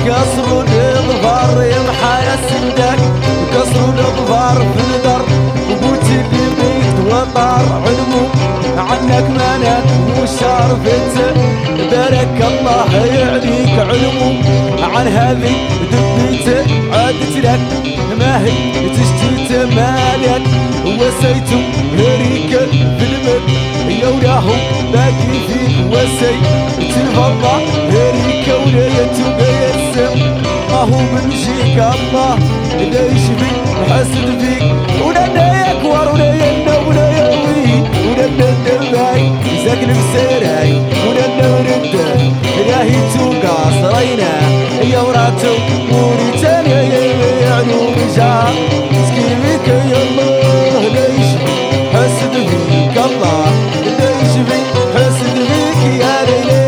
كسروا الظفار يمحى يا سندك كسروا الظفار في الدر وبوتي اللي بيت وطار علموا عنك منك وشارفت بارك الله يعليك علموا عن هذه دبيت عادت لك ما هي تشتيت مالك وسيتم هريك في المد يولاهم باقي فيك وسي تلفضة هريك ولايتو بيسم ما هو بنجيك الله لا يشفيك حسد فيك ولا يكبر ولا ينا ولا يوي ولا الدباي ساكن بسراي ولا نورد راهي توقع صرينا يا وراتو وريتان يا علوم جا سكيبك يا الله لا يشفي حسد فيك الله لا يشفي حسد فيك يا ليلي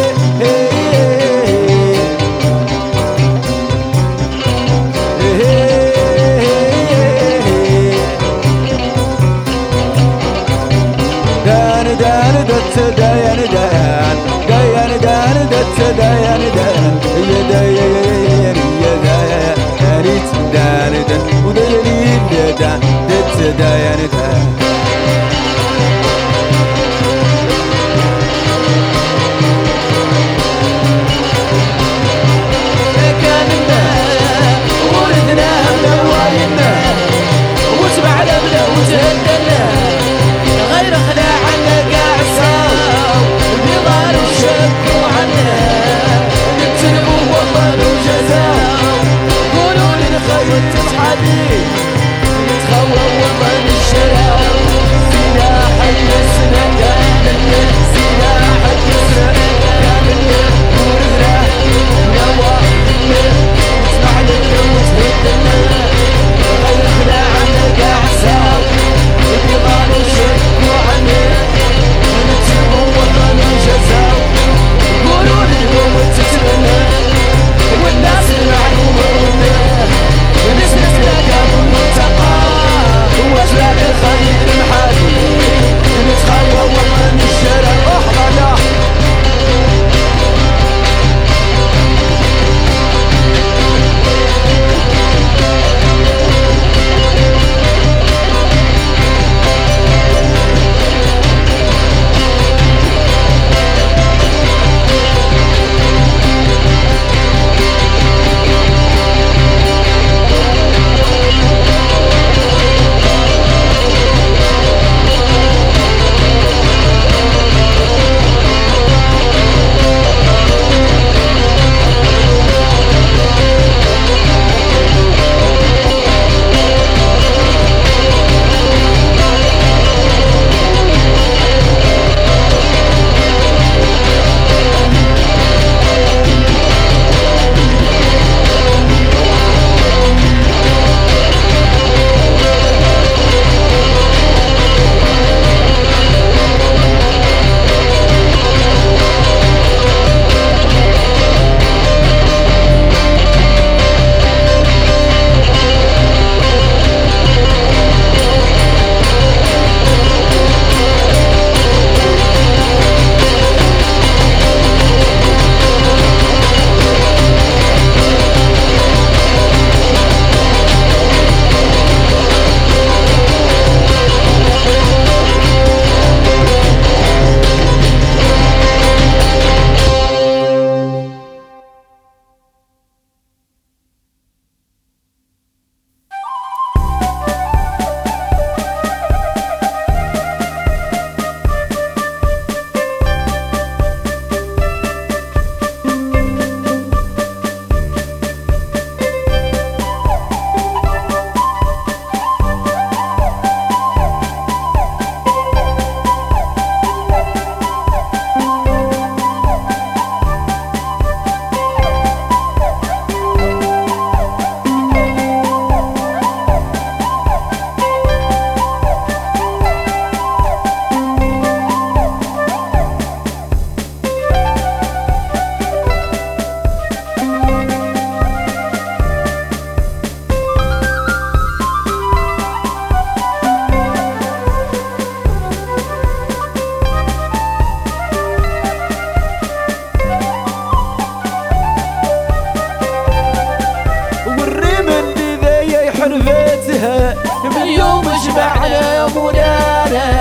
دان دان دت دان دان دان دان دت دان دان يا دان يا دان دان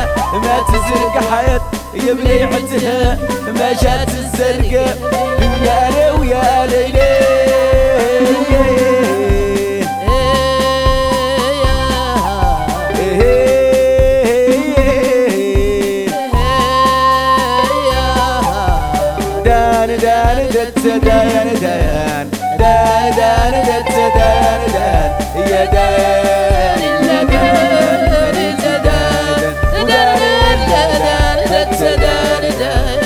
ما تزرق حيط يا بليعتها ما جات الزرقة يا لي ويا ليلي دان دان دت دان دان دان دان دت دان دان يا دان لا دان دان دان دت دان دان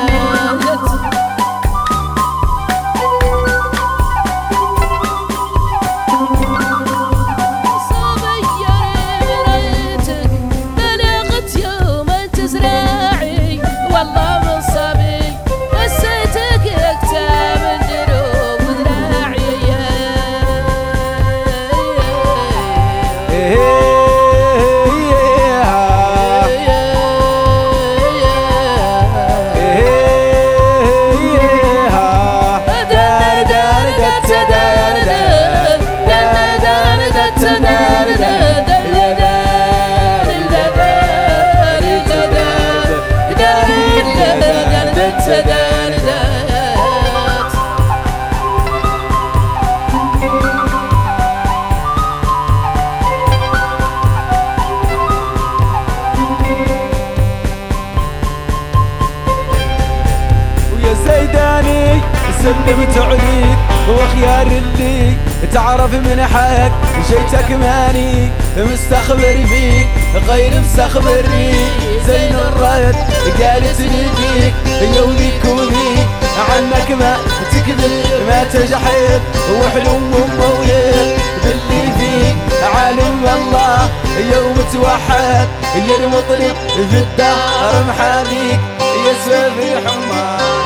سلمت عليك وخيار اللي تعرف من حق جيتك ماني مستخبر فيك غير مستخبرني زين الرد قالت لي فيك يوليك وذيك عنك ما تكذب ما تجحد وحلو ومولد باللي فيك عالم الله يوم توحد يا المطرب في الدار محاميك يا سبيح حمار